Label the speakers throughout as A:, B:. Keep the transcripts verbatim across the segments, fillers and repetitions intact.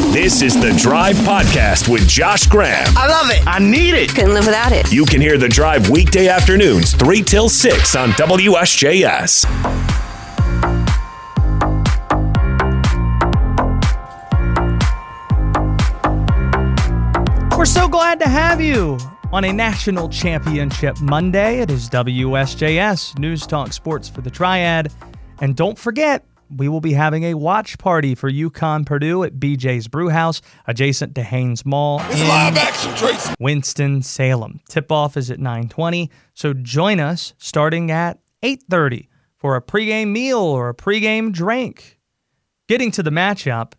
A: This is The Drive Podcast with Josh Graham.
B: I love it. I need it.
C: Couldn't live without it.
A: You can hear The Drive weekday afternoons, three till six on W S J S.
D: We're so glad to have you on a national championship Monday. It is W S J S, News Talk Sports for the Triad. And don't forget, we will be having a watch party for UConn Purdue at B J's Brewhouse, adjacent to Haynes Mall
E: it's
D: in
E: live action, Tracy.
D: Winston-Salem. Tip-off is at nine twenty, so join us starting at eight thirty for a pregame meal or a pregame drink. Getting to the matchup,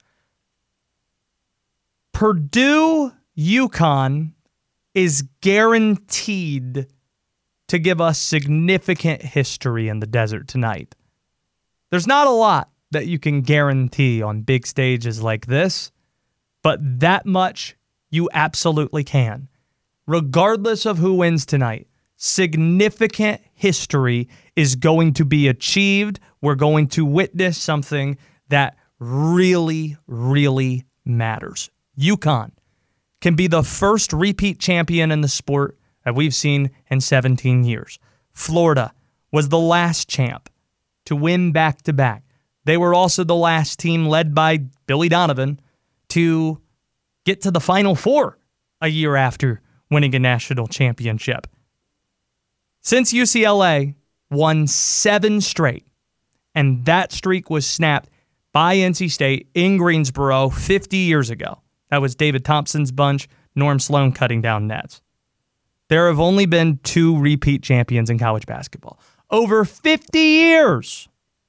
D: Purdue UConn is guaranteed to give us significant history in the desert tonight. There's not a lot that you can guarantee on big stages like this, but that much you absolutely can. Regardless of who wins tonight, significant history is going to be achieved. We're going to witness something that really, really matters. UConn can be the first repeat champion in the sport that we've seen in seventeen years. Florida was the last champ to win back-to-back. They were also the last team led by Billy Donovan to get to the Final Four a year after winning a national championship. Since U C L A won seven straight, and that streak was snapped by N C State in Greensboro fifty years ago. That was David Thompson's bunch, Norm Sloan cutting down nets. There have only been two repeat champions in college basketball. Over fifty years.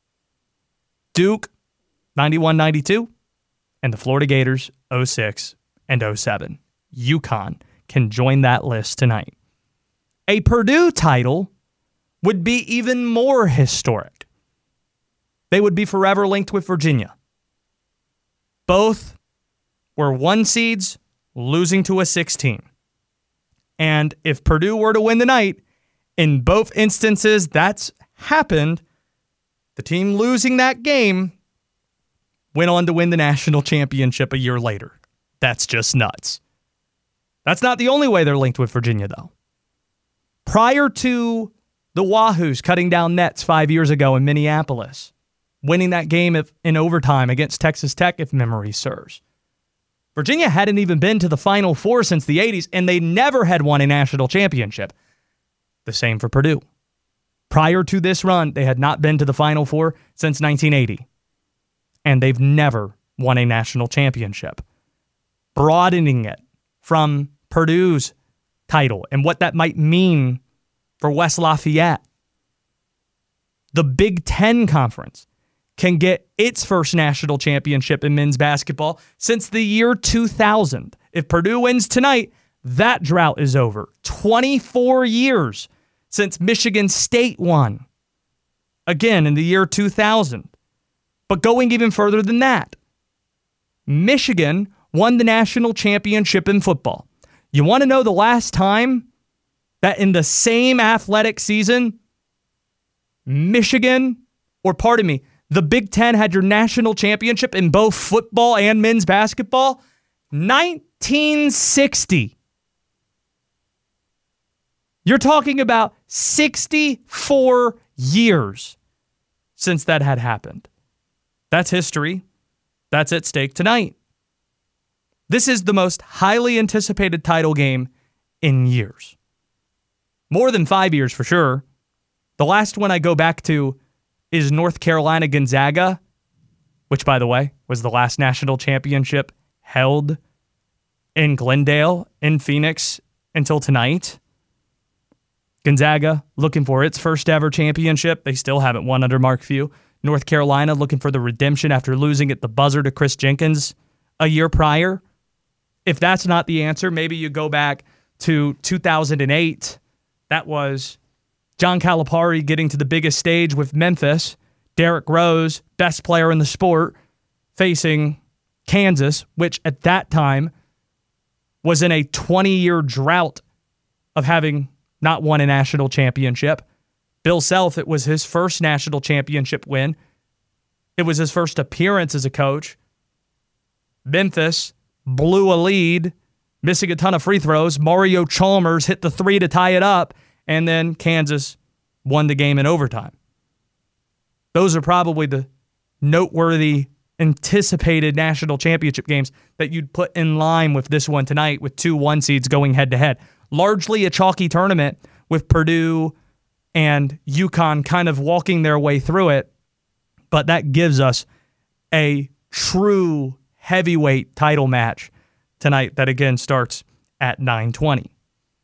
D: Duke, ninety-one ninety-two, and the Florida Gators, oh six and oh seven. UConn can join that list tonight. A Purdue title would be even more historic. They would be forever linked with Virginia. Both were one seeds losing to a sixteen. And if Purdue were to win tonight, in both instances that's happened, the team losing that game went on to win the national championship a year later. That's just nuts. That's not the only way they're linked with Virginia, though. Prior to the Wahoos cutting down nets five years ago in Minneapolis, winning that game in overtime against Texas Tech, if memory serves, Virginia hadn't even been to the Final Four since the eighties, and they never had won a national championship. The same for Purdue. Prior to this run, they had not been to the Final Four since nineteen eighty, and they've never won a national championship. Broadening it from Purdue's title and what that might mean for West Lafayette. The Big Ten Conference can get its first national championship in men's basketball since the year two thousand. If Purdue wins tonight, that drought is over. twenty-four years since Michigan State won. Again, in the year two thousand. But going even further than that, Michigan won the national championship in football. You want to know the last time that in the same athletic season, Michigan, or pardon me, the Big Ten had your national championship in both football and men's basketball? nineteen sixty. You're talking about sixty-four years since that had happened. That's history. That's at stake tonight. This is the most highly anticipated title game in years. More than five years for sure. The last one I go back to is North Carolina Gonzaga, which, by the way, was the last national championship held in Glendale, in Phoenix, until tonight. Gonzaga looking for its first ever championship. They still haven't won under Mark Few. North Carolina looking for the redemption after losing at the buzzer to Chris Jenkins a year prior. If that's not the answer, maybe you go back to two thousand eight. That was John Calipari getting to the biggest stage with Memphis. Derrick Rose, best player in the sport, facing Kansas, which at that time was in a twenty-year drought of having not won a national championship. Bill Self, it was his first national championship win. It was his first appearance as a coach. Memphis blew a lead, missing a ton of free throws. Mario Chalmers hit the three to tie it up, and then Kansas won the game in overtime. Those are probably the noteworthy, anticipated national championship games that you'd put in line with this one tonight, with two one seeds going head-to-head. Largely a chalky tournament with Purdue and UConn kind of walking their way through it, but that gives us a true heavyweight title match tonight that, again, starts at nine twenty.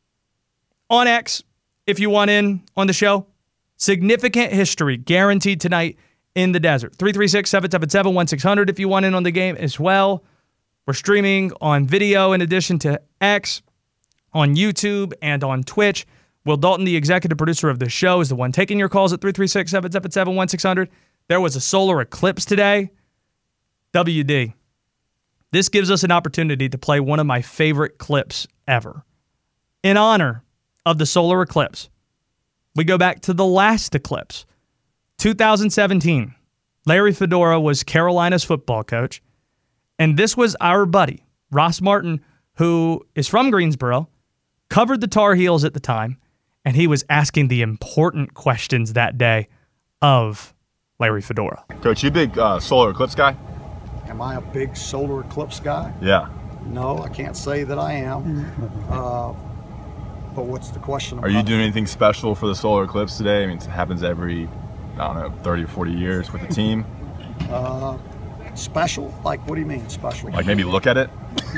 D: On X, if you want in on the show, significant history guaranteed tonight in the desert. three three six, seven seven seven, one six zero zero if you want in on the game as well. We're streaming on video in addition to X, on YouTube, and on Twitch. Will Dalton, the executive producer of the show, is the one taking your calls at three three six, seven seven seven, one six zero zero. There was a solar eclipse today. W D. This gives us an opportunity to play one of my favorite clips ever. In honor of the solar eclipse, we go back to the last eclipse, two thousand seventeen. Larry Fedora was Carolina's football coach, and this was our buddy, Ross Martin, who is from Greensboro, covered the Tar Heels at the time, and he was asking the important questions that day of Larry Fedora.
B: Coach, you a big uh, solar eclipse guy?
C: Am I a big solar eclipse guy?
B: Yeah.
C: No, I can't say that I am. Uh, but what's the question about?
B: Are you doing anything special for the solar eclipse today? I mean, it happens every, I don't know, thirty or forty years with the team.
C: Uh, special? Like, what do you mean special?
B: Like maybe look at it?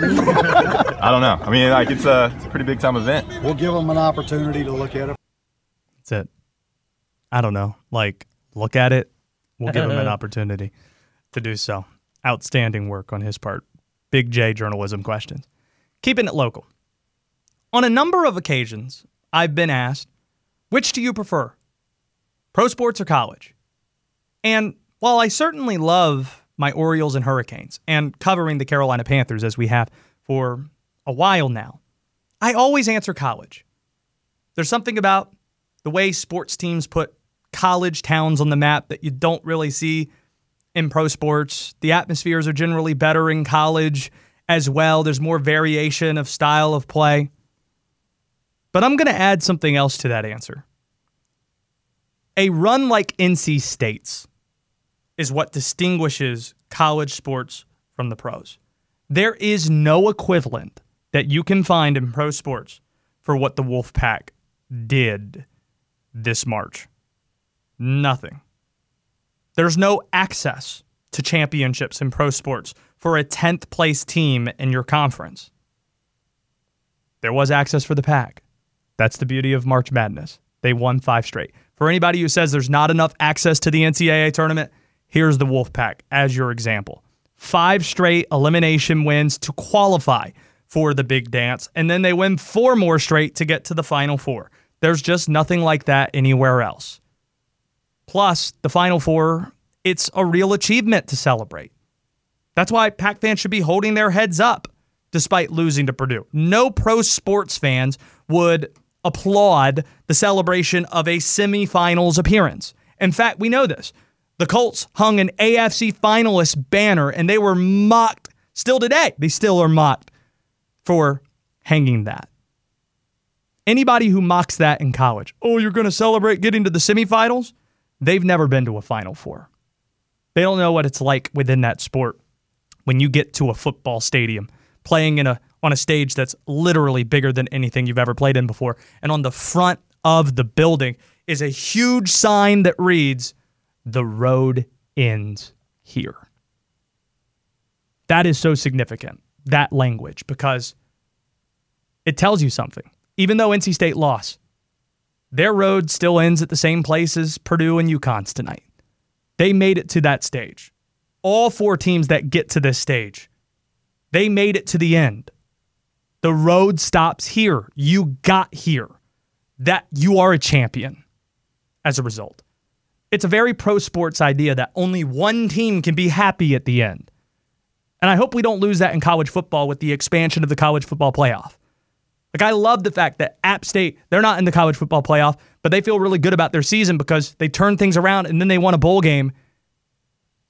B: I don't know. I mean, like it's a, it's a pretty big time event.
C: We'll give them an opportunity to look at it.
D: That's it. I don't know. Like, look at it. We'll give them an opportunity to do so. Outstanding work on his part. Big J journalism questions. Keeping it local. On a number of occasions, I've been asked, which do you prefer, pro sports or college? And while I certainly love my Orioles and Hurricanes and covering the Carolina Panthers as we have for a while now, I always answer college. There's something about the way sports teams put college towns on the map that you don't really see in pro sports. The atmospheres are generally better in college as well. There's more variation of style of play. But I'm going to add something else to that answer. A run like N C State's is what distinguishes college sports from the pros. There is no equivalent that you can find in pro sports for what the Wolfpack did this March. Nothing. There's no access to championships in pro sports for a tenth place team in your conference. There was access for the Pack. That's the beauty of March Madness. They won five straight. For anybody who says there's not enough access to the N C double A tournament, here's the Wolfpack as your example. Five straight elimination wins to qualify for the big dance, and then they win four more straight to get to the Final Four. There's just nothing like that anywhere else. Plus, the Final Four, it's a real achievement to celebrate. That's why Pac fans should be holding their heads up despite losing to Purdue. No pro sports fans would applaud the celebration of a semifinals appearance. In fact, we know this. The Colts hung an A F C finalist banner, and they were mocked. Still today, they still are mocked for hanging that. Anybody who mocks that in college, oh, you're going to celebrate getting to the semifinals? They've never been to a Final Four. They don't know what it's like within that sport when you get to a football stadium, playing in a on a stage that's literally bigger than anything you've ever played in before. And on the front of the building is a huge sign that reads, "The road ends here." That is so significant, that language, because it tells you something. Even though N C State lost, their road still ends at the same place as Purdue and UConn's tonight. They made it to that stage. All four teams that get to this stage, they made it to the end. The road stops here. You got here. That you are a champion as a result. It's a very pro sports idea that only one team can be happy at the end. And I hope we don't lose that in college football with the expansion of the college football playoff. Like, I love the fact that App State, they're not in the college football playoff, but they feel really good about their season because they turned things around and then they won a bowl game.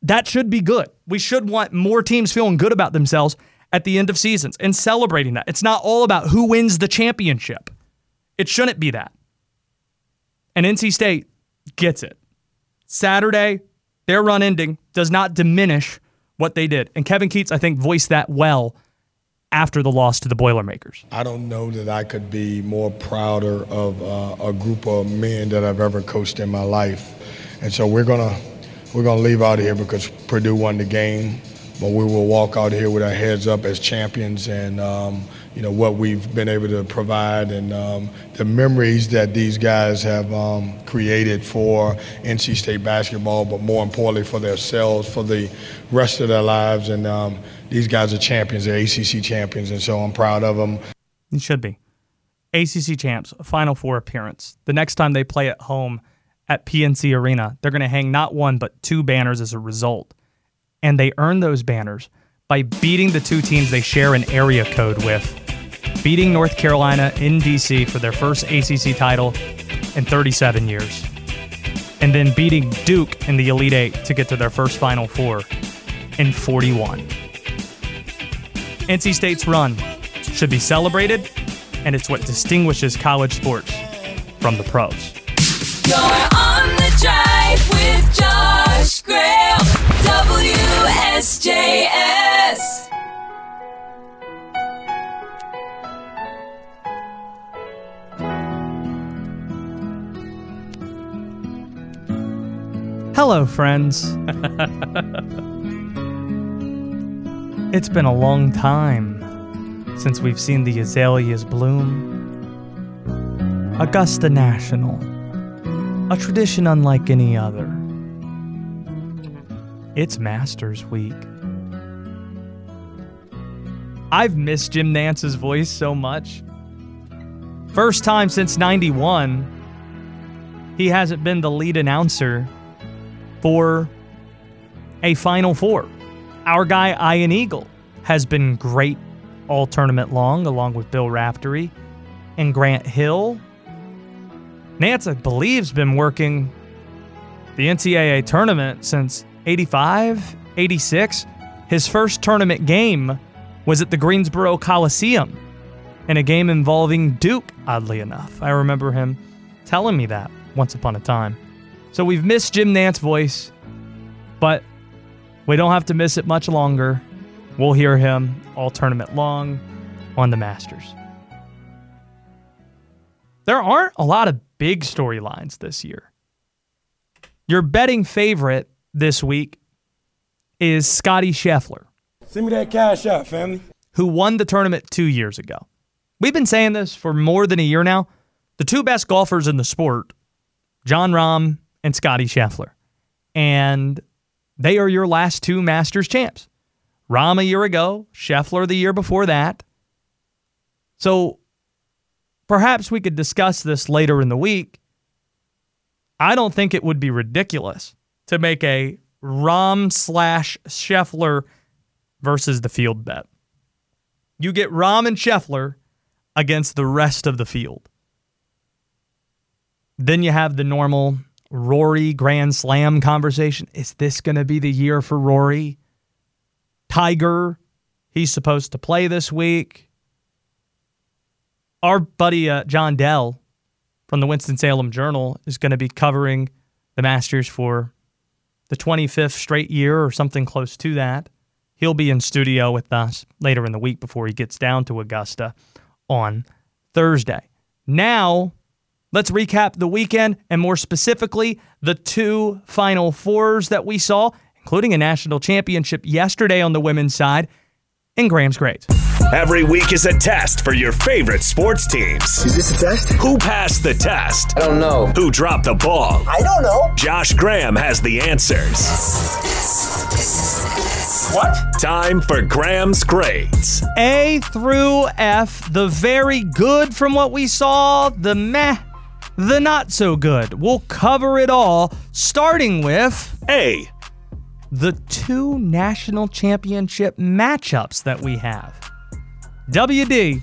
D: that should be good. We should want more teams feeling good about themselves at the end of seasons and celebrating that. It's not all about who wins the championship. It shouldn't be that. And N C State gets it. Saturday, their run ending does not diminish what they did. And Kevin Keatts, I think, voiced that well after the loss to the Boilermakers.
E: I don't know that I could be more prouder of uh, a group of men that I've ever coached in my life. And so we're gonna we're gonna leave out of here because Purdue won the game, but we will walk out here with our heads up as champions and um, you know what we've been able to provide and um, the memories that these guys have um, created for N C State basketball, but more importantly for themselves, for the rest of their lives. And um, these guys are champions, they're A C C champions, and so I'm proud of them.
D: It should be. A C C champs, Final Four appearance. The next time they play at home at P N C Arena, they're going to hang not one but two banners as a result. And they earn those banners by beating the two teams they share an area code with, beating North Carolina in D C for their first A C C title in thirty-seven years, and then beating Duke in the Elite Eight to get to their first Final Four in forty-one. N C State's run should be celebrated, and it's what distinguishes college sports from the pros.
F: You're on the drive with Josh Graham, W S J S.
D: Hello, friends. It's been a long time since we've seen the azaleas bloom. Augusta National, a tradition unlike any other. It's Masters Week. I've missed Jim Nance's voice so much. First time since ninety-one, he hasn't been the lead announcer for a Final Four. Our guy, Ian Eagle, has been great all tournament long, along with Bill Raftery and Grant Hill. Nance, I believe, has been working the N C double A tournament since eighty-five, eighty-six. His first tournament game was at the Greensboro Coliseum in a game involving Duke, oddly enough. I remember him telling me that once upon a time. So we've missed Jim Nance's voice, but we don't have to miss it much longer. We'll hear him all tournament long on the Masters. There aren't a lot of big storylines this year. Your betting favorite this week is Scottie Scheffler.
G: Send me that cash out, family.
D: Who won the tournament two years ago. We've been saying this for more than a year now. The two best golfers in the sport, Jon Rahm and Scottie Scheffler. And they are your last two Masters champs. Rahm a year ago, Scheffler the year before that. So perhaps we could discuss this later in the week. I don't think it would be ridiculous to make a Rahm slash Scheffler versus the field bet. You get Rahm and Scheffler against the rest of the field. Then you have the normal Rory Grand Slam conversation. Is this going to be the year for Rory? Tiger, he's supposed to play this week. Our buddy uh, John Dell from the Winston-Salem Journal is going to be covering the Masters for the twenty-fifth straight year or something close to that. He'll be in studio with us later in the week before he gets down to Augusta on Thursday. Now, let's recap the weekend, and more specifically, the two Final Fours that we saw, including a national championship yesterday on the women's side, in Graham's Grades.
A: Every week is a test for your favorite sports teams.
H: Is this a test?
A: Who passed the test?
H: I don't know.
A: Who dropped the ball?
H: I don't know.
A: Josh Graham has the answers.
H: What?
A: Time for Graham's Grades.
D: A through F, the very good from what we saw, the meh, the not so good. We'll cover it all, starting with
A: A.
D: The two national championship matchups that we have. W D,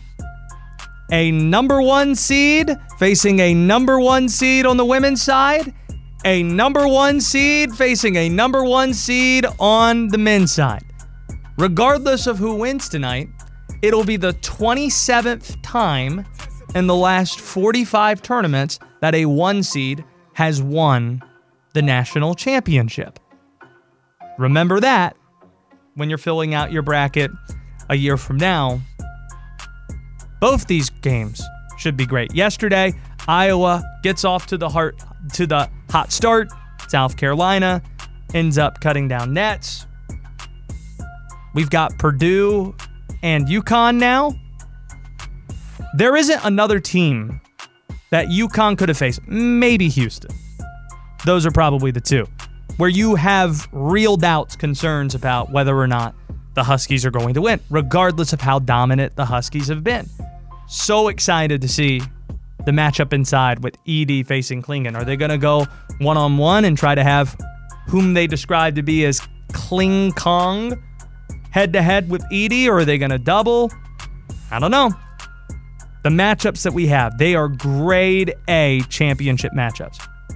D: a number one seed facing a number one seed on the women's side, a number one seed facing a number one seed on the men's side. Regardless of who wins tonight, it'll be the twenty-seventh time in the last forty-five tournaments that a one seed has won the national championship. Remember that when you're filling out your bracket a year from now. Both these games should be great. Yesterday, Iowa gets off to the heart to the hot start. South Carolina ends up cutting down nets. We've got Purdue and UConn now. There isn't another team that UConn could have faced. Maybe Houston. Those are probably the two where you have real doubts, concerns about whether or not the Huskies are going to win, regardless of how dominant the Huskies have been. So excited to see the matchup inside with Edey facing Klingon. Are they going to go one-on-one and try to have whom they describe to be as Kling Kong head-to-head with Edey, or are they going to double? I don't know. The matchups that we have, they are grade A championship matchups.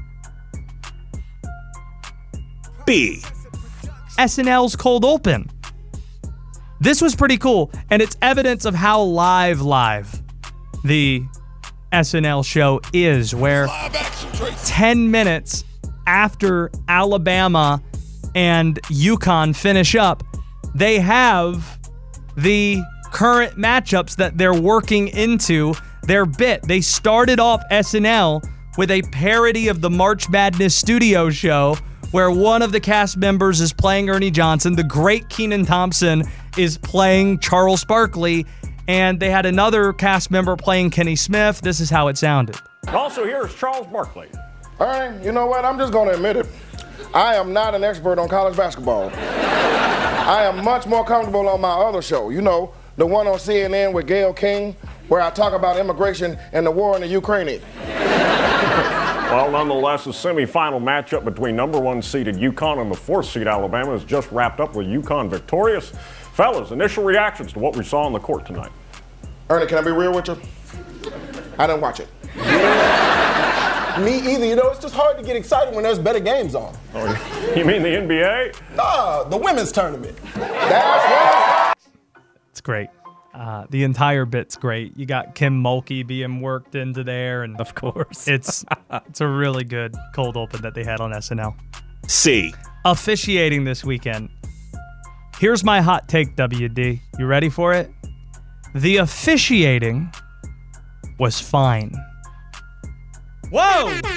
A: B.
D: S N L's Cold Open. This was pretty cool, and it's evidence of how live live the S N L show is, where ten minutes after Alabama and UConn finish up, they have the current matchups that they're working into their bit. They started off S N L with a parody of the March Madness studio show where one of the cast members is playing Ernie Johnson, the great Kenan Thompson is playing Charles Barkley, and they had another cast member playing Kenny Smith. This is how it sounded.
H: Also here is Charles Barkley.
I: All right, you know what? I'm just going to admit it. I am not an expert on college basketball. I am much more comfortable on my other show, you know, the one on C N N with Gayle King, where I talk about immigration and the war in the Ukraine.
H: Well, nonetheless, the semifinal matchup between number one seeded UConn and the fourth seed Alabama has just wrapped up with UConn victorious. Fellas, initial reactions to what we saw on the court tonight.
I: Ernie, can I be real with you? I didn't watch it.
J: Me either. You know, it's just hard to get excited when there's better games on.
H: Oh, you mean the N B A?
J: Nah, the women's tournament.
I: That's right.
D: It's great. Uh, the entire bit's great. You got Kim Mulkey being worked into there, and
K: of course,
D: it's it's a really good cold open that they had on S N L.
A: C.
D: Officiating this weekend. Here's my hot take, W D. You ready for it? The officiating was fine. Whoa!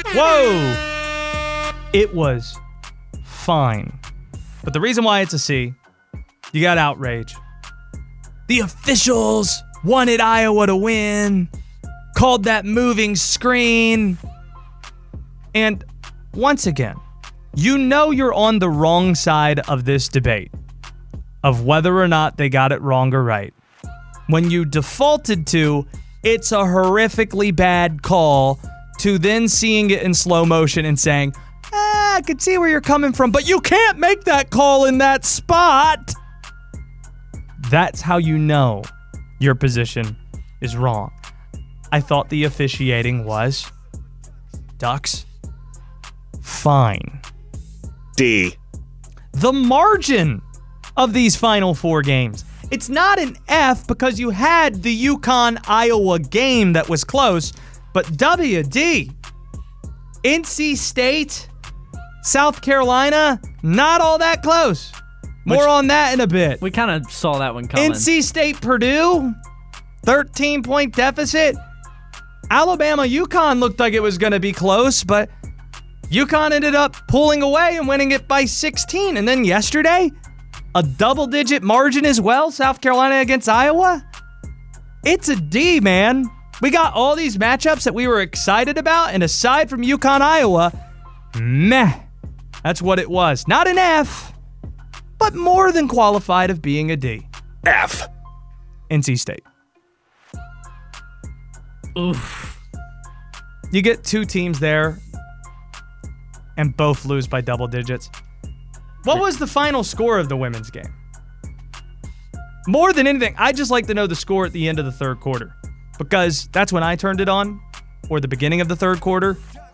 D: Whoa! It was fine. But the reason why it's a C, you got outrage. The officials wanted Iowa to win, called that moving screen. And once again, you know you're on the wrong side of this debate of whether or not they got it wrong or right when you defaulted to it's a horrifically bad call to then seeing it in slow motion and saying, ah, I could see where you're coming from, but you can't make that call in that spot. That's how you know your position is wrong. I thought the officiating was, Ducks, fine.
A: D.
D: The margin of these final four games. It's not an F because you had the UConn-Iowa game that was close, but W D. N C State, South Carolina, not all that close. More Which, on that in a bit.
K: We kind of saw that one coming.
D: N C State, Purdue, thirteen-point deficit. Alabama, UConn looked like it was going to be close, but UConn ended up pulling away and winning it by sixteen. And then yesterday, a double-digit margin as well, South Carolina against Iowa. It's a D, man. We got all these matchups that we were excited about, and aside from UConn, Iowa, meh. That's what it was. Not an F, but more than qualified of being a D.
A: F.
D: N C State.
K: Oof.
D: You get two teams there, and both lose by double digits. What was the final score of the women's game? More than anything, I'd just like to know the score at the end of the third quarter, because that's when I turned it on, or the beginning of the third quarter,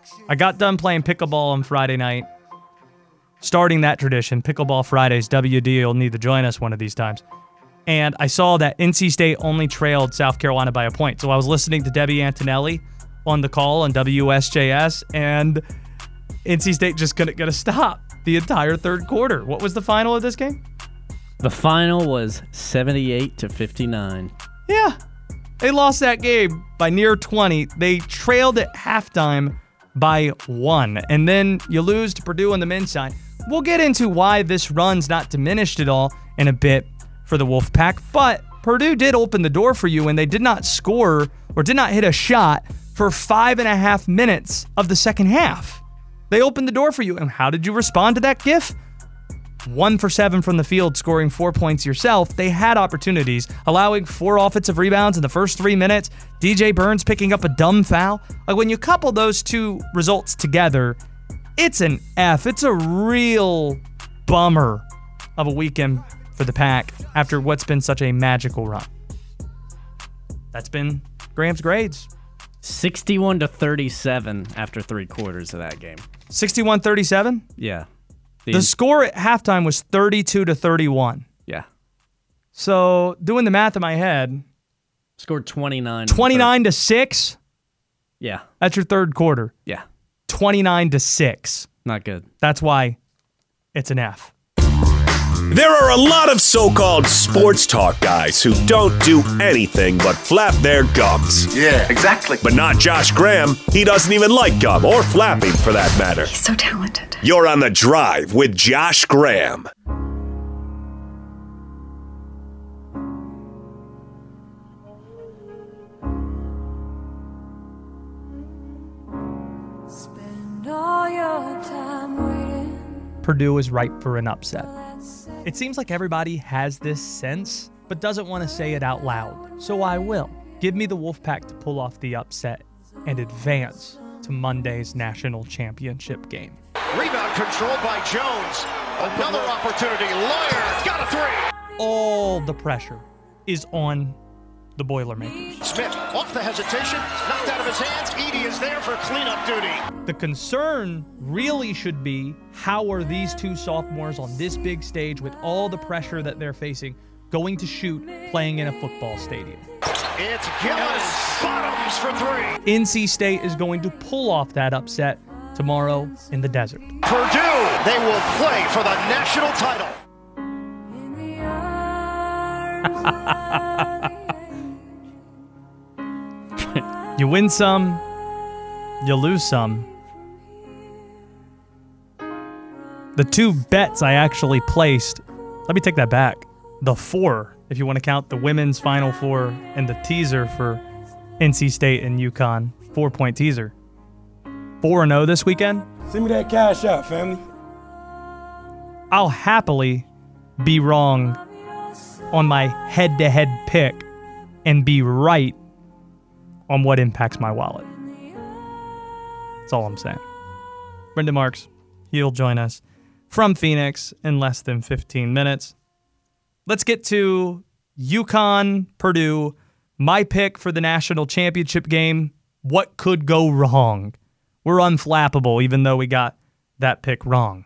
D: I got done playing pickleball on Friday night, starting that tradition. Pickleball Fridays, W D will need to join us one of these times. And I saw that N C State only trailed South Carolina by a point. So I was listening to Debbie Antonelli on the call on W S J S, and N C State just couldn't get a stop the entire third quarter. What was the final of this game?
K: The final was seventy-eight to fifty-nine.
D: Yeah. They lost that game by near twenty. They trailed at halftime by one. And then you lose to Purdue on the men's side. We'll get into why this run's not diminished at all in a bit for the Wolfpack. But Purdue did open the door for you, and they did not score or did not hit a shot for five and a half minutes of the second half. They opened the door for you. And how did you respond to that gif? One for seven from the field, scoring four points yourself. They had opportunities, allowing four offensive rebounds in the first three minutes. D J Burns picking up a dumb foul. Like, when you couple those two results together, it's an F. It's a real bummer of a weekend for the Pack after what's been such a magical run. That's been Graham's grades.
K: sixty-one to thirty-seven after three quarters of that game.
D: sixty-one thirty-seven?
K: Yeah.
D: The, the score at halftime was thirty-two to thirty-one.
K: Yeah.
D: So, doing the math in my head.
K: Scored twenty-nine.
D: twenty-nine to six?
K: Yeah.
D: That's your third quarter.
K: Yeah.
D: twenty-nine to six.
K: Not good.
D: That's why it's an F.
A: There are a lot of so-called sports talk guys who don't do anything but flap their gums.
L: Yeah, exactly.
A: But not Josh Graham. He doesn't even like gum or flapping for that matter.
M: He's so talented.
A: You're on The Drive with Josh Graham.
F: Spend all your time waiting.
D: Purdue is ripe for an upset. It seems like everybody has this sense, but doesn't want to say it out loud. So I will. Give me the Wolfpack to pull off the upset and advance to Monday's national championship game.
L: Rebound controlled by Jones. Another opportunity. Lawyer got a three.
D: All the pressure is on the Boilermakers.
L: Smith off the hesitation, knocked out of his hands. Edey is there for cleanup duty.
D: The concern really should be, how are these two sophomores on this big stage with all the pressure that they're facing going to shoot playing in a football stadium?
L: It's Gillis. Bottoms for three.
D: N C State is going to pull off that upset tomorrow in the desert.
L: Purdue, they will play for the national title.
D: You win some, you lose some. The two bets I actually placed, let me take that back. The four, if you want to count the women's Final Four and the teaser for N C State and UConn, four-point teaser. four and oh this weekend.
G: Send me that cash out, family.
D: I'll happily be wrong on my head-to-head pick and be right on what impacts my wallet. That's all I'm saying. Brendan Marks, he'll join us from Phoenix in less than fifteen minutes. Let's get to UConn, Purdue, my pick for the national championship game. What could go wrong? We're unflappable, even though we got that pick wrong.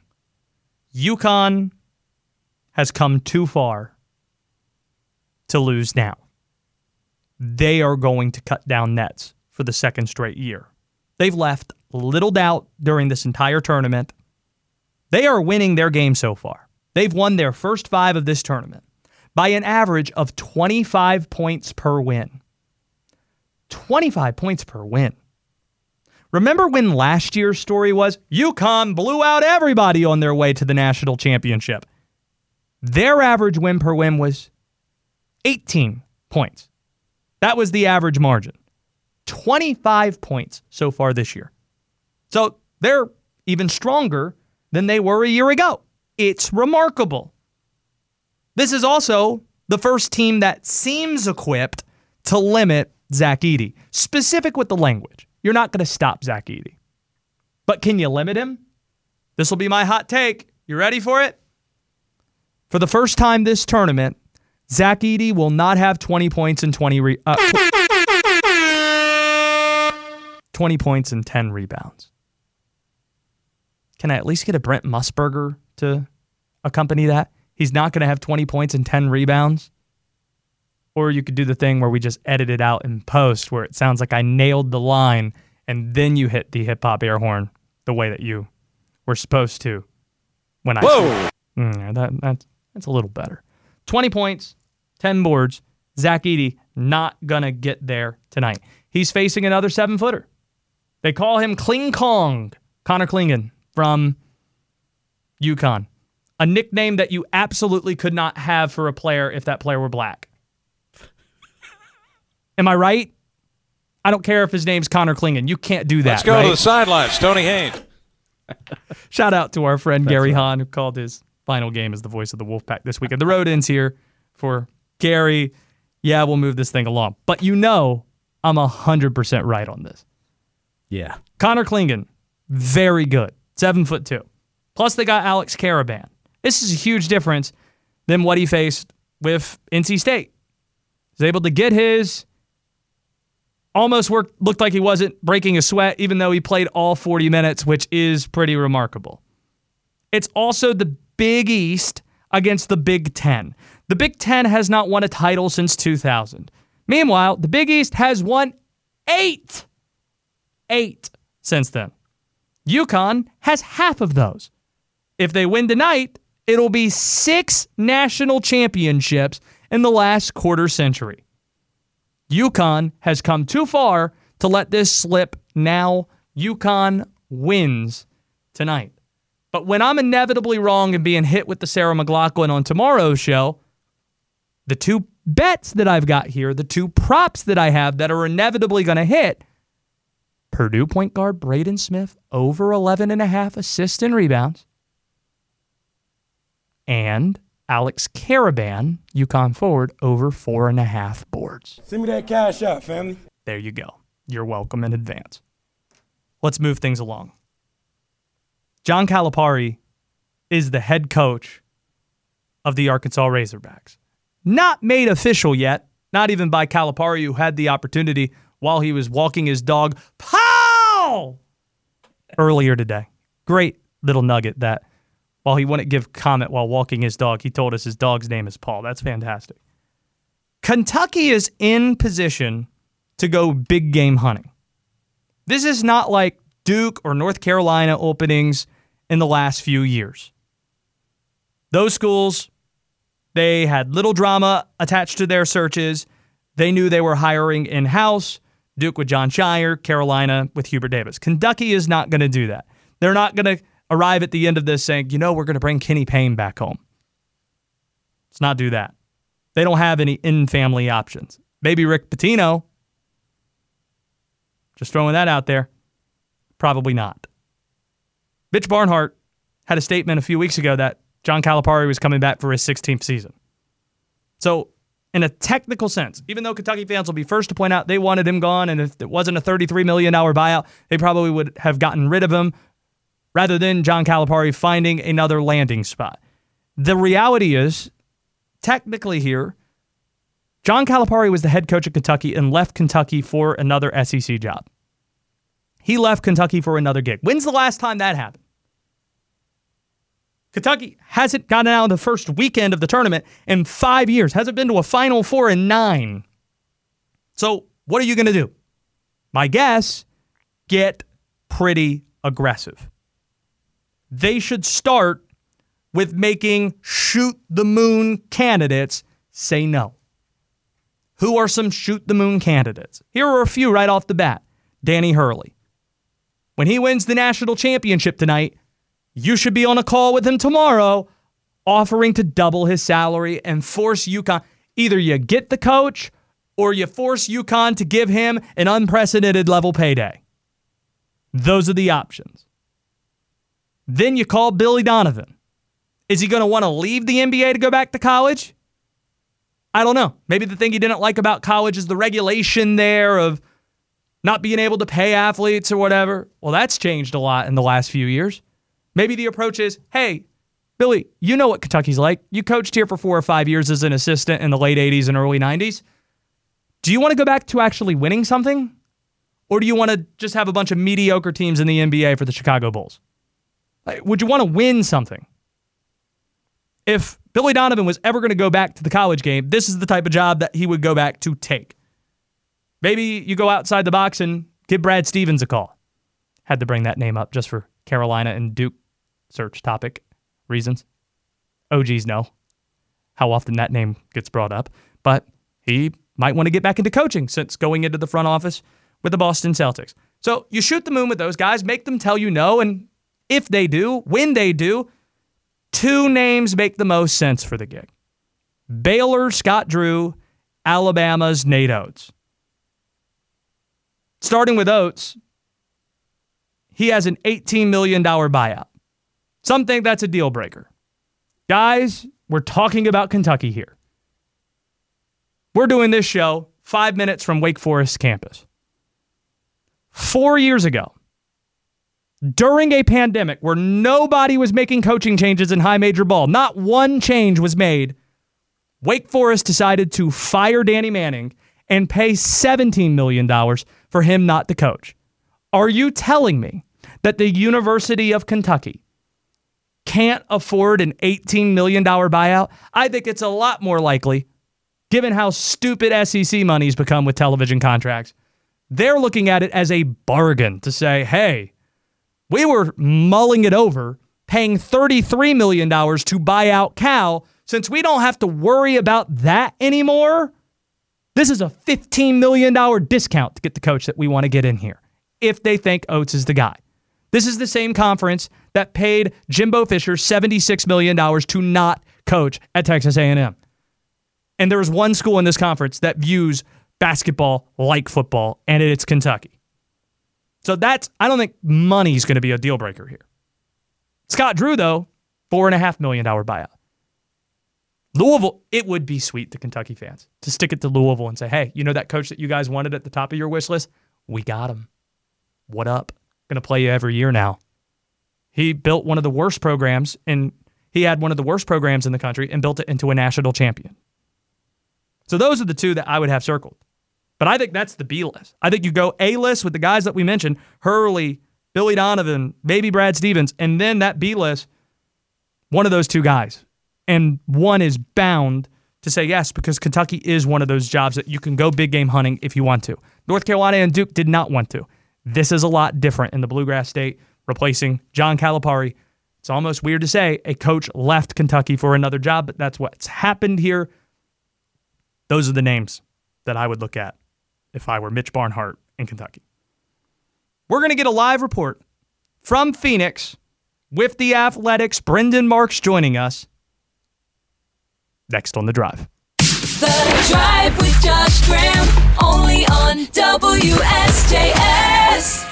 D: UConn has come too far to lose now. They are going to cut down nets for the second straight year. They've left little doubt during this entire tournament. They are winning their game so far. They've won their first five of this tournament by an average of twenty-five points per win. twenty-five points per win. Remember when last year's story was UConn blew out everybody on their way to the national championship? Their average win per win was eighteen points. That was the average margin. twenty-five points so far this year. So they're even stronger than they were a year ago. It's remarkable. This is also the first team that seems equipped to limit Zach Edey. Specific with the language. You're not going to stop Zach Edey. But can you limit him? This will be my hot take. You ready for it? For the first time this tournament, Zach Edey will not have twenty points and twenty re- uh, twenty points and ten rebounds. can I at least get a Brent Musburger to accompany that? He's not going to have twenty points and ten rebounds. Or you could do the thing where we just edit it out in post where it sounds like I nailed the line and then you hit the hip-hop air horn the way that you were supposed to when I
A: Whoa!
D: Mm, that, that, that's a little better. twenty points, ten boards. Zach Edey not going to get there tonight. He's facing another seven-footer. They call him Kling Kong, Connor Clingan from UConn. A nickname that you absolutely could not have for a player if that player were black. Am I right? I don't care if his name's Connor Clingan. You can't do that.
M: Let's go
D: right?
M: to the sidelines. Tony Haynes.
D: Shout out to our friend
M: That's
D: Gary
M: right.
D: Hahn, who called his final game as the voice of the Wolfpack this weekend. The road ends here for Gary. Yeah, we'll move this thing along. But you know I'm one hundred percent right on this.
K: Yeah.
D: Connor Clingan, very good. Seven foot two. Plus they got Alex Caravan. This is a huge difference than what he faced with N C State. He's able to get his, almost worked, looked like he wasn't breaking a sweat, even though he played all forty minutes, which is pretty remarkable. It's also the Big East against the Big Ten. The Big Ten has not won a title since two thousand. Meanwhile, the Big East has won eight. Eight since then. UConn has half of those. If they win tonight, it'll be six national championships in the last quarter century. UConn has come too far to let this slip. Now UConn wins tonight. But when I'm inevitably wrong and being hit with the Sarah McLachlan on tomorrow's show, the two bets that I've got here, the two props that I have that are inevitably going to hit, Purdue point guard Braden Smith over eleven and a half assists and rebounds, and Alex Caravan, UConn forward, over four and a half boards.
G: Send me that cash out, family.
D: There you go. You're welcome in advance. Let's move things along. John Calipari is the head coach of the Arkansas Razorbacks. Not made official yet, not even by Calipari, who had the opportunity while he was walking his dog, Pow! earlier today. Great little nugget that while he wouldn't give comment while walking his dog, he told us his dog's name is Paul. That's fantastic. Kentucky is in position to go big game hunting. This is not like Duke or North Carolina openings in the last few years. Those schools, they had little drama attached to their searches. They knew they were hiring in-house. Duke with John Shire, Carolina with Hubert Davis. Kentucky is not going to do that. They're not going to arrive at the end of this saying, you know, we're going to bring Kenny Payne back home. Let's not do that. They don't have any in-family options. Maybe Rick Pitino. Just throwing that out there. Probably not. Mitch Barnhart had a statement a few weeks ago that John Calipari was coming back for his sixteenth season. So, in a technical sense, even though Kentucky fans will be first to point out they wanted him gone, and if it wasn't a thirty-three million dollars buyout, they probably would have gotten rid of him rather than John Calipari finding another landing spot. The reality is, technically here, John Calipari was the head coach of Kentucky and left Kentucky for another S E C job. He left Kentucky for another gig. When's the last time that happened? Kentucky hasn't gotten out of the first weekend of the tournament in five years. Hasn't been to a Final Four in nine. So what are you going to do? My guess, get pretty aggressive. They should start with making shoot-the-moon candidates say no. Who are some shoot-the-moon candidates? Here are a few right off the bat. Danny Hurley. When he wins the national championship tonight, you should be on a call with him tomorrow offering to double his salary and force UConn. Either you get the coach or you force UConn to give him an unprecedented level payday. Those are the options. Then you call Billy Donovan. Is he going to want to leave the N B A to go back to college? I don't know. Maybe the thing he didn't like about college is the regulation there of not being able to pay athletes or whatever. Well, that's changed a lot in the last few years. Maybe the approach is, hey, Billy, you know what Kentucky's like. You coached here for four or five years as an assistant in the late eighties and early nineties. Do you want to go back to actually winning something? Or do you want to just have a bunch of mediocre teams in the N B A for the Chicago Bulls? Like, would you want to win something? If Billy Donovan was ever going to go back to the college game, this is the type of job that he would go back to take. Maybe you go outside the box and give Brad Stevens a call. Had to bring that name up just for Carolina and Duke search topic reasons. O Gs know how often that name gets brought up, but he might want to get back into coaching since going into the front office with the Boston Celtics. So you shoot the moon with those guys, make them tell you no, and if they do, when they do, two names make the most sense for the gig. Baylor, Scott Drew, Alabama's Nate Oates. Starting with Oates, he has an eighteen million dollars buyout. Some think that's a deal breaker. Guys, we're talking about Kentucky here. We're doing this show five minutes from Wake Forest campus. Four years ago, during a pandemic where nobody was making coaching changes in high major ball, not one change was made, Wake Forest decided to fire Danny Manning and pay seventeen million dollars for him not to coach. Are you telling me that the University of Kentucky can't afford an eighteen million dollars buyout? I think it's a lot more likely, given how stupid S E C money's become with television contracts. They're looking at it as a bargain to say, hey, we were mulling it over, paying thirty-three million dollars to buy out Cal. Since we don't have to worry about that anymore, this is a fifteen million dollars discount to get the coach that we want to get in here, if they think Oates is the guy. This is the same conference that paid Jimbo Fisher seventy-six million dollars to not coach at Texas A and M. And there is one school in this conference that views basketball like football, and it's Kentucky. So that's, I don't think money's going to be a deal breaker here. Scott Drew, though, four point five million dollars buyout. Louisville, it would be sweet to Kentucky fans to stick it to Louisville and say, hey, you know that coach that you guys wanted at the top of your wish list? We got him. What up? Going to play you every year now. He built one of the worst programs, and he had one of the worst programs in the country and built it into a national champion. So those are the two that I would have circled. But I think that's the B list. I think you go A list with the guys that we mentioned, Hurley, Billy Donovan, maybe Brad Stevens, and then that B list, one of those two guys. And one is bound to say yes because Kentucky is one of those jobs that you can go big game hunting if you want to. North Carolina and Duke did not want to. This is a lot different in the Bluegrass State, replacing John Calipari. It's almost weird to say a coach left Kentucky for another job, but that's what's happened here. Those are the names that I would look at if I were Mitch Barnhart in Kentucky. We're going to get a live report from Phoenix with the Athletics. Brendan Marks joining us next on The Drive.
F: The Drive with Josh Graham, only on W S J S.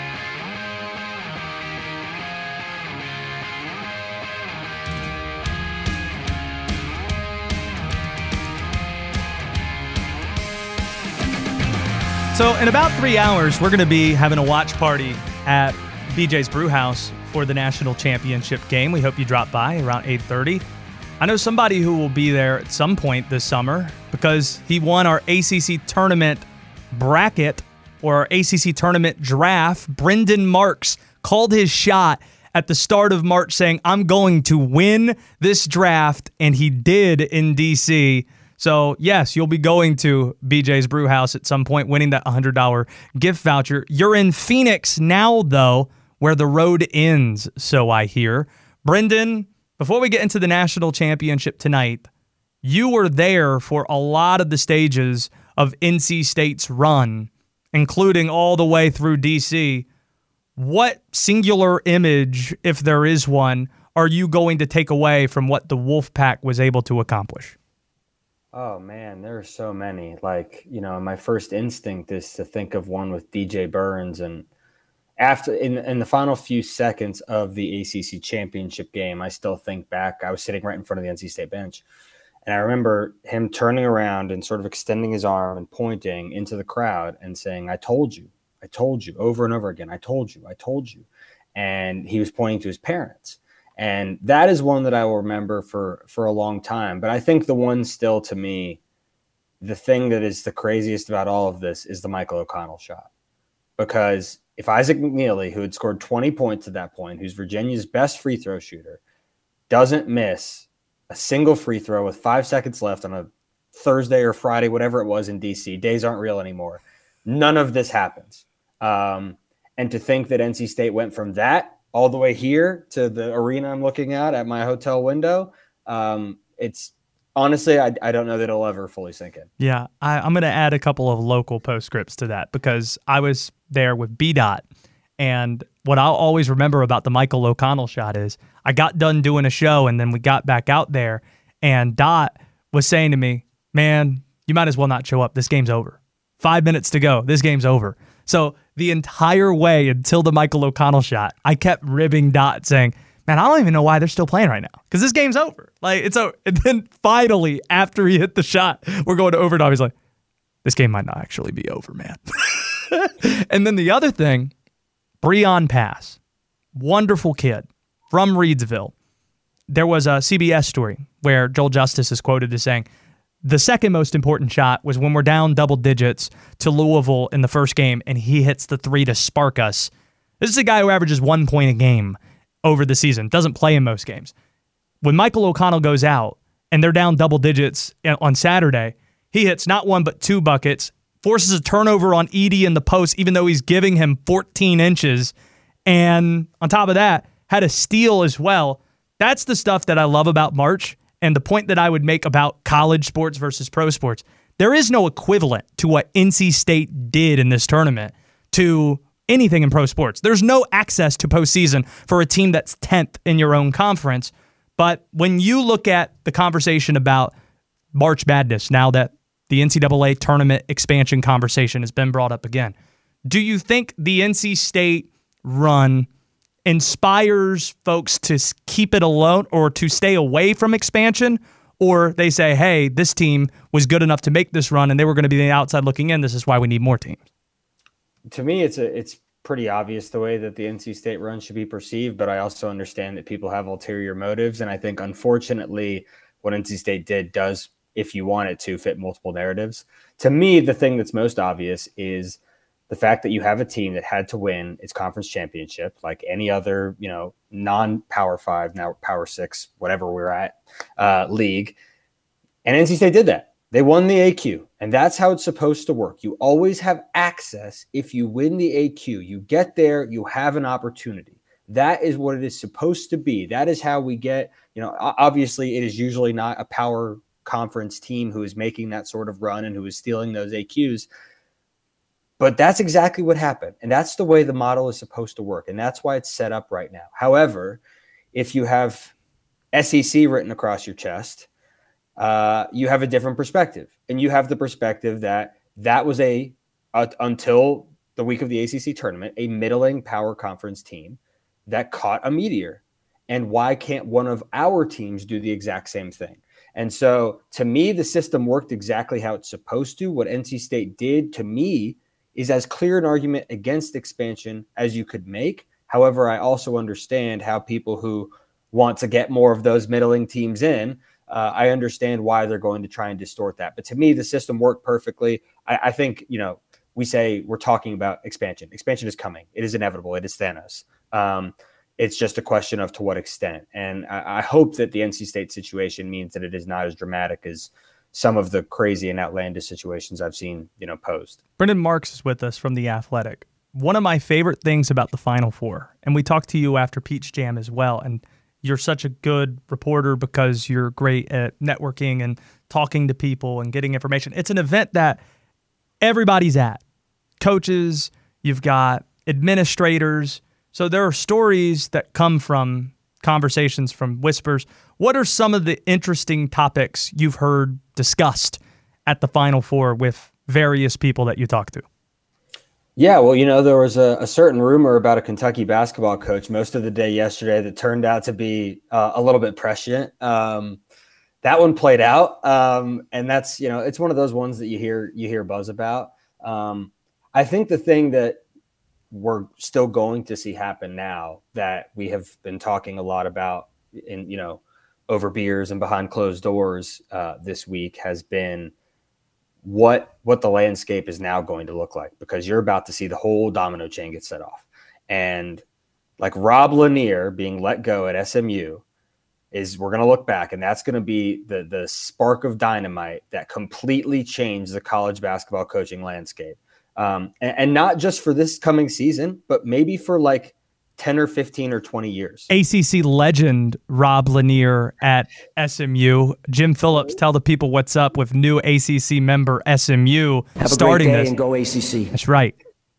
D: So in about three hours, we're going to be having a watch party at B J's Brewhouse for the national championship game. We hope you drop by around eight thirty. I know somebody who will be there at some point this summer because he won our A C C tournament bracket or our A C C tournament draft. Brendan Marks called his shot at the start of March saying, I'm going to win this draft, and he did in D C. So, yes, you'll be going to B J's Brewhouse at some point, winning that one hundred dollars gift voucher. You're in Phoenix now, though, where the road ends, so I hear. Brendan, before we get into the national championship tonight, you were there for a lot of the stages of N C State's run, including all the way through D C. What singular image, if there is one, are you going to take away from what the Wolfpack was able to accomplish?
M: Oh, man, there are so many. Like, you know, my first instinct is to think of one with D J Burns. And after in, in the final few seconds of the A C C championship game, I still think back. I was sitting right in front of the N C State bench. And I remember him turning around and sort of extending his arm and pointing into the crowd and saying, I told you, I told you over and over again. I told you, I told you. And he was pointing to his parents. And that is one that I will remember for, for a long time. But I think the one still, to me, the thing that is the craziest about all of this is the Michael O'Connell shot. Because if Isaac McNeely, who had scored twenty points at that point, who's Virginia's best free throw shooter, doesn't miss a single free throw with five seconds left on a Thursday or Friday, whatever it was in D C, days aren't real anymore. None of this happens. Um, and to think that N C State went from that all the way here to the arena I'm looking at at my hotel window, um, it's honestly, I, I don't know that it'll ever fully sink in.
D: Yeah, I, I'm going to add a couple of local postscripts to that because I was there with B Dot, and what I'll always remember about the Michael O'Connell shot is I got done doing a show, and then we got back out there, and Dot was saying to me, man, you might as well not show up. This game's over. Five minutes to go. This game's over. So the entire way until the Michael O'Connell shot, I kept ribbing Dot saying, man, I don't even know why they're still playing right now because this game's over. Like it's over. And then finally, after he hit the shot, we're going to overtime. He's like, this game might not actually be over, man. And then the other thing, Breon Pass, wonderful kid from Reedsville. There was a C B S story where Joel Justice is quoted as saying, the second most important shot was when we're down double digits to Louisville in the first game, and he hits the three to spark us. This is a guy who averages one point a game over the season, doesn't play in most games. When Michael O'Connell goes out and they're down double digits on Saturday, he hits not one but two buckets, forces a turnover on Edey in the post, even though he's giving him fourteen inches, and on top of that, had a steal as well. That's the stuff that I love about March. And the point that I would make about college sports versus pro sports, there is no equivalent to what N C State did in this tournament to anything in pro sports. There's no access to postseason for a team that's tenth in your own conference. But when you look at the conversation about March Madness, now that the N C double A tournament expansion conversation has been brought up again, do you think the N C State run inspires folks to keep it alone or to stay away from expansion, or they say, hey, this team was good enough to make this run and they were going to be the outside looking in, this is why we need more teams?
M: To me, it's a it's pretty obvious the way that the N C State run should be perceived, but I also understand that people have ulterior motives, and I think unfortunately what N C State did does, if you want it to, fit multiple narratives. To me, the thing that's most obvious is the fact that you have a team that had to win its conference championship, like any other, you know, non-Power Five, now Power Six, whatever we're at, uh, league. And N C State did that. They won the A Q, and that's how it's supposed to work. You always have access if you win the A Q. You get there, you have an opportunity. That is what it is supposed to be. That is how we get, you know, obviously it is usually not a power conference team who is making that sort of run and who is stealing those A Qs. But that's exactly what happened. And that's the way the model is supposed to work. And that's why it's set up right now. However, if you have S E C written across your chest, uh, you have a different perspective. And you have the perspective that that was a, uh, until the week of the A C C tournament, a middling power conference team that caught a meteor. And why can't one of our teams do the exact same thing? And so to me, the system worked exactly how it's supposed to. What N C State did, to me, is as clear an argument against expansion as you could make. However, I also understand how people who want to get more of those middling teams in, uh, I understand why they're going to try and distort that. But to me, the system worked perfectly. I, I think, you know, we say we're talking about expansion. Expansion is coming. It is inevitable. It is Thanos. Um, it's just a question of to what extent. And I, I hope that the N C State situation means that it is not as dramatic as some of the crazy and outlandish situations I've seen, you know, posed.
D: Brendan Marks is with us from The Athletic. One of my favorite things about the Final Four, and we talked to you after Peach Jam as well, and you're such a good reporter because you're great at networking and talking to people and getting information. It's an event that everybody's at. Coaches, you've got administrators. So there are stories that come from conversations, from whispers. What are some of the interesting topics you've heard discussed at the Final Four with various people that you talk to?
M: Yeah, well, you know, there was a, a certain rumor about a Kentucky basketball coach most of the day yesterday that turned out to be uh, a little bit prescient. Um, that one played out, um, and that's, you know, it's one of those ones that you hear you hear buzz about. Um, I think the thing that we're still going to see happen now that we have been talking a lot about in, you know, over beers and behind closed doors uh, this week has been what what the landscape is now going to look like, because you're about to see the whole domino chain get set off. And like Rob Lanier being let go at S M U is, we're going to look back, and that's going to be the the spark of dynamite that completely changed the college basketball coaching landscape. Um, and, and not just for this coming season, but maybe for like ten or fifteen or twenty years.
D: A C C legend Rob Lanier at S M U. Jim Phillips, tell the people what's up with new A C C member S M U
N: Have
D: starting
N: a great day
D: this.
N: and go A C C.
D: That's right.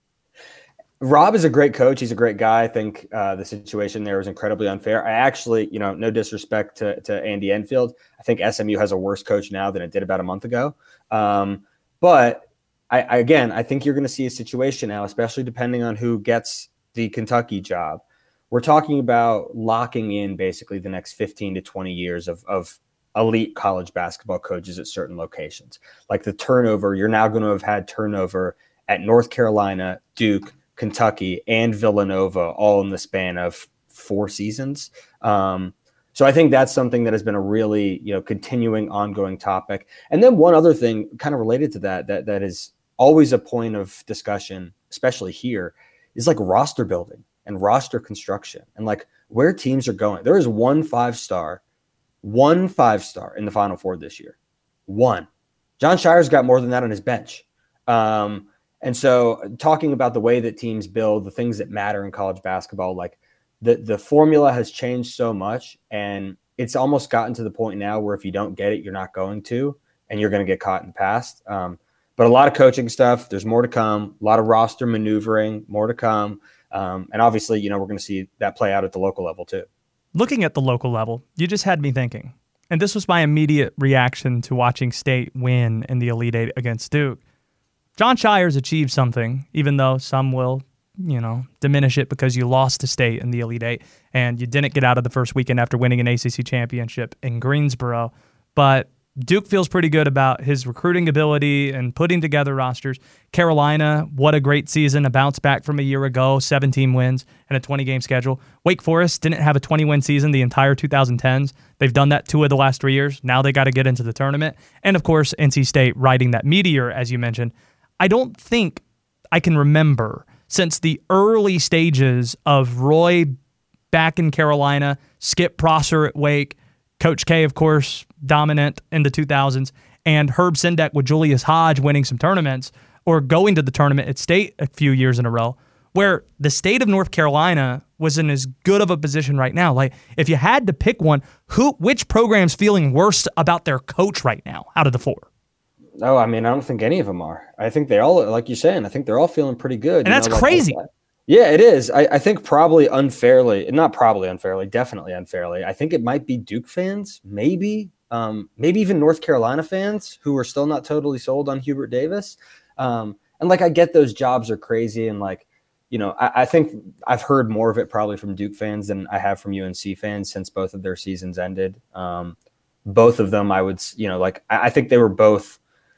M: Rob is a great coach. He's a great guy. I think uh, the situation there was incredibly unfair. I actually, you know, no disrespect to, to Andy Enfield, I think S M U has a worse coach now than it did about a month ago. Um, but I, I, again, I think you're going to see a situation now, especially depending on who gets the Kentucky job. We're talking about locking in basically the next fifteen to twenty years of, of elite college basketball coaches at certain locations. Like the turnover, you're now going to have had turnover at North Carolina, Duke, Kentucky, and Villanova all in the span of four seasons. Um, so I think that's something that has been a really, you know, continuing ongoing topic. And then one other thing kind of related to that, that, that is always a point of discussion, especially here, is like roster building and roster construction and like where teams are going. There is one five-star, one five-star in the Final Four this year. One. Jon Scheyer's got more than that on his bench. Um, And so talking about the way that teams build, the things that matter in college basketball, like the, the formula has changed so much, and it's almost gotten to the point now where if you don't get it, you're not going to, and you're going to get caught in the past. Um, but a lot of coaching stuff, there's more to come, a lot of roster maneuvering, more to come. Um, and obviously, you know, we're going to see that play out at the local level too.
D: Looking at the local level, you just had me thinking, and this was my immediate reaction to watching State win in the Elite Eight against Duke. Jon Scheyer's achieved something, even though some will, you know, diminish it because you lost to State in the Elite Eight and you didn't get out of the first weekend after winning an A C C championship in Greensboro. But Duke feels pretty good about his recruiting ability and putting together rosters. Carolina, what a great season, a bounce back from a year ago, seventeen wins and a twenty-game schedule. Wake Forest didn't have a twenty-win season the entire twenty tens. They've done that two of the last three years. Now they got to get into the tournament. And, of course, N C State riding that meteor, as you mentioned. I don't think I can remember since the early stages of Roy back in Carolina, Skip Prosser at Wake, Coach K, of course, dominant in the two thousands, and Herb Sendek with Julius Hodge winning some tournaments or going to the tournament at State a few years in a row, where the state of North Carolina was in as good of a position right now. Like, if you had to pick one, who, which program's feeling worse about their coach right now out of the four?
M: No, I mean, I don't think any of them are. I think they all, like you're saying, I think they're all feeling pretty good.
D: And that's
M: know, like,
D: crazy.
M: Yeah, it is. I, I think probably unfairly, not probably unfairly, definitely unfairly. I think it might be Duke fans, maybe, um, maybe even North Carolina fans who are still not totally sold on Hubert Davis. Um, and like, I get those jobs are crazy. And like, you know, I, I think I've heard more of it probably from Duke fans than I have from U N C fans since both of their seasons ended. Um, both of them, I would, you know, like, I, I think they were both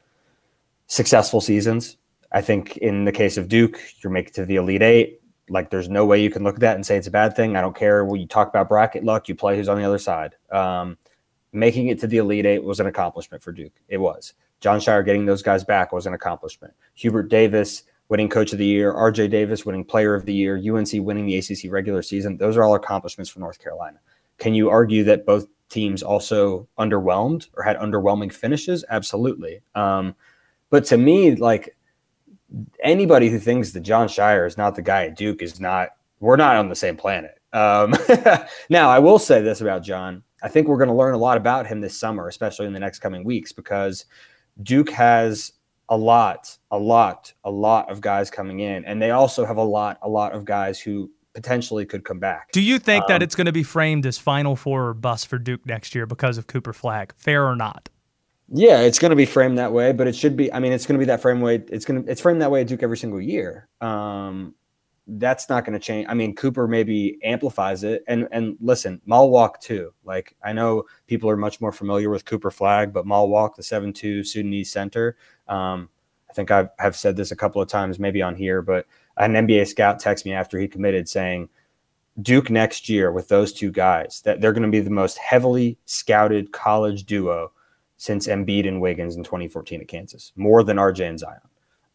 M: successful seasons. I think in the case of Duke, you're making it to the Elite Eight. Like, there's no way you can look at that and say it's a bad thing. I don't care. When you talk about bracket luck, you play who's on the other side. Um, making it to the Elite Eight was an accomplishment for Duke. It was. Jon Scheyer getting those guys back was an accomplishment. Hubert Davis winning Coach of the Year, R J Davis winning Player of the Year, U N C winning the A C C regular season. Those are all accomplishments for North Carolina. Can you argue that both teams also underwhelmed or had underwhelming finishes? Absolutely. Um, But to me, like, anybody who thinks that Jon Scheyer is not the guy at Duke is not, we're not on the same planet. Um, now, I will say this about Jon. I think we're going to learn a lot about him this summer, especially in the next coming weeks, because Duke has a lot, a lot, a lot of guys coming in. And they also have a lot, a lot of guys who potentially could come back.
D: Do you think
M: um,
D: that it's going to be framed as Final Four or bust for Duke next year because of Cooper Flagg? Fair or not?
M: Yeah, it's going to be framed that way, but it should be. I mean, it's going to be that frame way. It's going to it's framed that way at Duke every single year. Um, that's not going to change. I mean, Cooper maybe amplifies it. And and listen, Malwalk too. Like, I know people are much more familiar with Cooper Flagg, but Malwalk, the seven two Sudanese center. Um, I think I have said this a couple of times, maybe on here, but an N B A scout texted me after he committed saying Duke next year with those two guys, that they're going to be the most heavily scouted college duo since Embiid and Wiggins in twenty fourteen at Kansas, more than R J and Zion.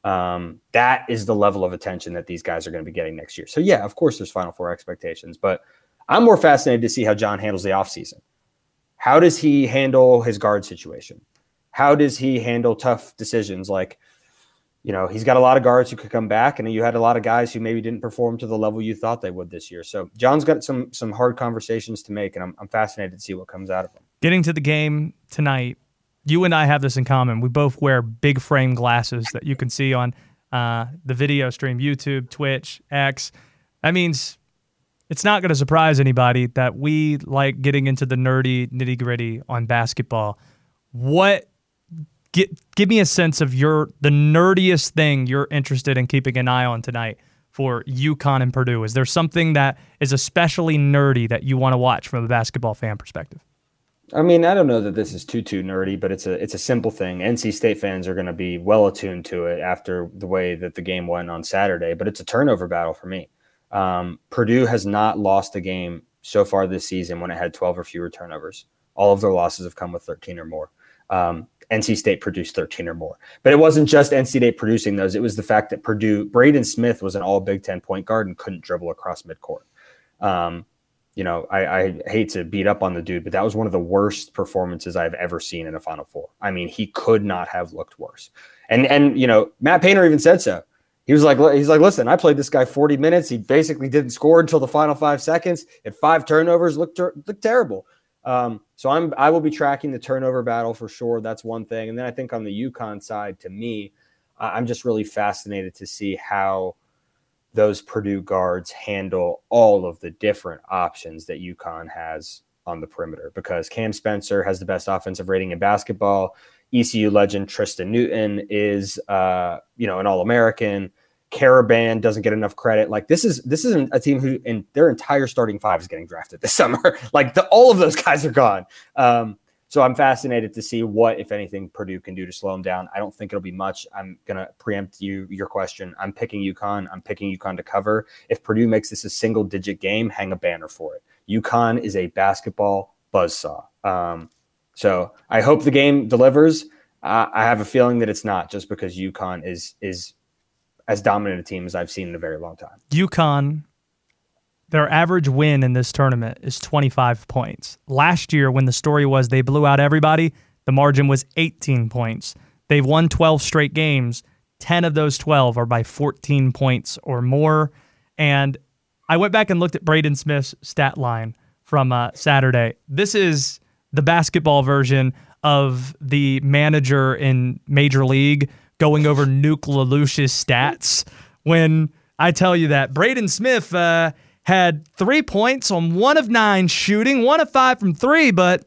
M: Um, that is the level of attention that these guys are going to be getting next year. So, yeah, of course there's Final Four expectations, but I'm more fascinated to see how John handles the offseason. How does he handle his guard situation? How does he handle tough decisions? Like, you know, he's got a lot of guards who could come back, and you had a lot of guys who maybe didn't perform to the level you thought they would this year. So John's got some some hard conversations to make, and I'm, I'm fascinated to see what comes out of him.
D: Getting to the game tonight, you and I have this in common. We both wear big frame glasses that you can see on uh, the video stream, YouTube, Twitch, X. That means it's not going to surprise anybody that we like getting into the nerdy nitty-gritty on basketball. What get, give me a sense of your the nerdiest thing you're interested in keeping an eye on tonight for UConn and Purdue. Is there something that is especially nerdy that you want to watch from a basketball fan perspective?
M: I mean, I don't know that this is too, too nerdy, but it's a it's a simple thing. N C State fans are going to be well attuned to it after the way that the game went on Saturday, but it's a turnover battle for me. Um, Purdue has not lost a game so far this season when it had twelve or fewer turnovers. All of their losses have come with thirteen or more. Um, N C State produced thirteen or more. But it wasn't just N C State producing those. It was the fact that Purdue, Braden Smith was an all Big Ten point guard and couldn't dribble across midcourt. Um, you know, I, I hate to beat up on the dude, but that was one of the worst performances I've ever seen in a Final Four. I mean, he could not have looked worse. And, and you know, Matt Painter even said so. He was like, he's like, listen, I played this guy forty minutes. He basically didn't score until the final five seconds. Had five turnovers, looked ter- looked terrible. Um, so I'm I will be tracking the turnover battle for sure. That's one thing. And then I think on the UConn side, to me, uh, I'm just really fascinated to see how those Purdue guards handle all of the different options that UConn has on the perimeter, because Cam Spencer has the best offensive rating in basketball. E C U legend Tristan Newton is, uh, you know, an All-American. Caravan doesn't get enough credit. Like this is this isn't a team who in their entire starting five is getting drafted this summer. Like the, all of those guys are gone. Um, so I'm fascinated to see what, if anything, Purdue can do to slow them down. I don't think it'll be much. I'm gonna preempt you your question. I'm picking UConn. I'm picking UConn to cover. If Purdue makes this a single-digit game, hang a banner for it. UConn is a basketball buzzsaw. Um, So I hope the game delivers. Uh, I have a feeling that it's not, just because UConn is is as dominant a team as I've seen in a very long time.
D: UConn, their average win in this tournament is twenty-five points. Last year, when the story was they blew out everybody, the margin was eighteen points. They've won twelve straight games. ten of those twelve are by fourteen points or more. And I went back and looked at Braden Smith's stat line from uh, Saturday. This is the basketball version of the manager in Major League going over Nuke LaLoosh's stats. When I tell you that Braden Smith uh, had three points on one of nine shooting, one of five from three, but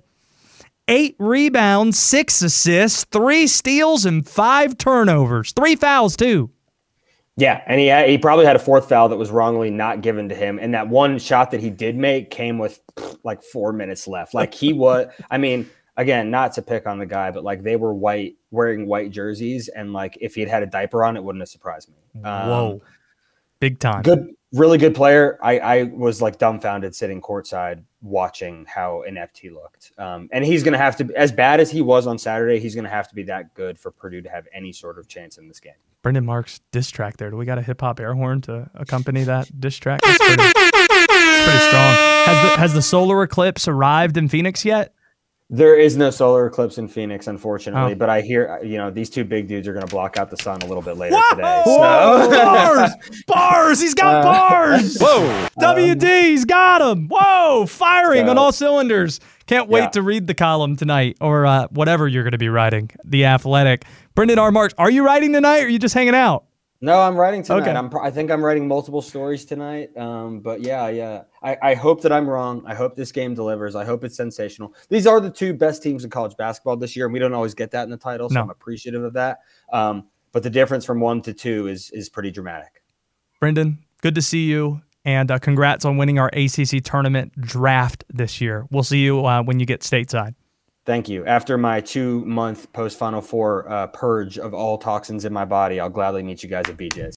D: eight rebounds, six assists, three steals, and five turnovers. Three fouls, too.
M: Yeah, and he had, he probably had a fourth foul that was wrongly not given to him. And that one shot that he did make came with like four minutes left. Like he was, I mean, again, not to pick on the guy, but like they were white, wearing white jerseys. And like if he had had a diaper on, it wouldn't have surprised me. Um,
D: Whoa. Big time.
M: Good, really good player. I, I was like dumbfounded sitting courtside watching how inept he looked. Um, and he's going to have to, as bad as he was on Saturday, he's going to have to be that good for Purdue to have any sort of chance in this game.
D: Brendan Marks diss track there. Do we got a hip hop air horn to accompany that diss track? It's pretty, it's pretty strong. Has the, has the solar eclipse arrived in Phoenix yet?
M: There is no solar eclipse in Phoenix, unfortunately,
D: oh.
M: but I hear, you know, these two big dudes are going to block out the sun a little bit later
D: Whoa!
M: today. So.
D: Bars! Bars! He's got
M: Uh,
D: bars!
M: Whoa!
D: W D, he's got him! Whoa! Firing
M: So,
D: on all cylinders. Can't wait
M: yeah.
D: to read the column tonight, or uh, whatever you're going to be writing. The Athletic. Brendan R. Marks, are you writing tonight, or are you just hanging out?
M: No, I'm writing tonight.
D: Okay.
M: I'm, I think I'm writing multiple stories tonight. Um, but yeah, yeah. I, I hope that I'm wrong. I hope this game delivers. I hope it's sensational. These are the two best teams in college basketball this year, and we don't always get that in the title, so
D: No.
M: I'm appreciative of that. Um, but the difference from one to two is is pretty dramatic.
D: Brendan, good to see you, and uh, congrats on winning our A C C tournament draft this year. We'll see you uh, when you get stateside.
M: Thank you. After my two-month post-Final Four uh, purge of all toxins in my body, I'll gladly meet you guys at B J's.